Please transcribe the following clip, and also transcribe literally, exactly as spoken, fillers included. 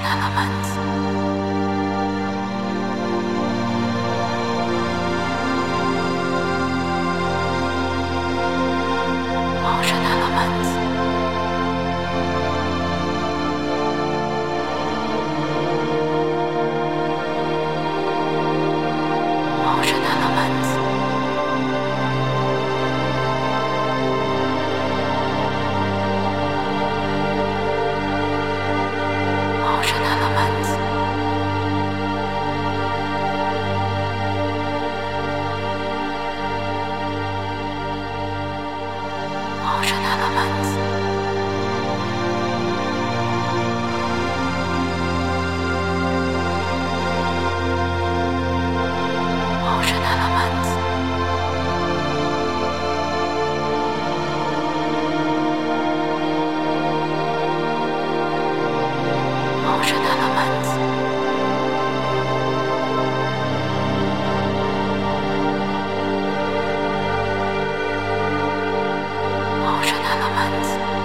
Elements. Motion elements. Motion elements. Motion elements. Motion elements. Motion elements. Motion elements. Motion elements.